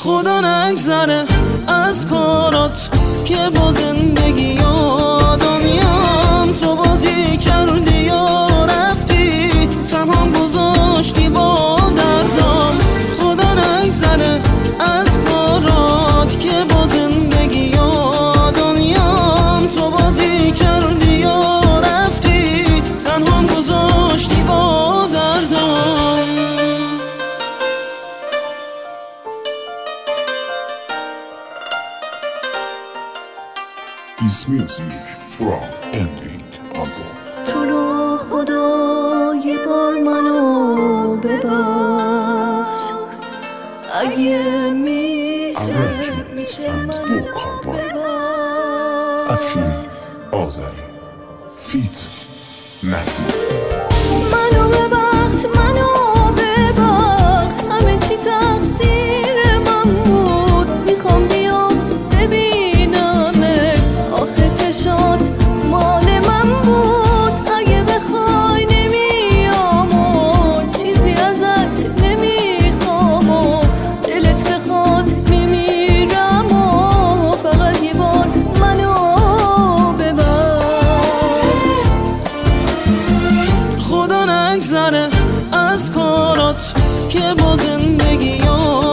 خدا نگذره از کارات که با زندگی یادم تو بازی کردی یا رفتی تنها گذاشتی با دردم. خدا نگذره از کارات که با زندگی یادم تو بازی کردی یا رفتی تنها گذاشتی با دردم. His music from Ending album. تو رو خدا یه بار منو ببخش اگه Arrangements میشه and vocal by Afshin Azari. Feat Nasir. منو ببخش همه چی تقصیر من بود. میخوام بیام ببینمه آخه چشات مال من بود. اگه بخوای نمیام و چیزی ازت نمیخوام و دلت بخواد میمیرم و فقط یه بار منو ببخش. خدا نگذره از کارات که با زندگی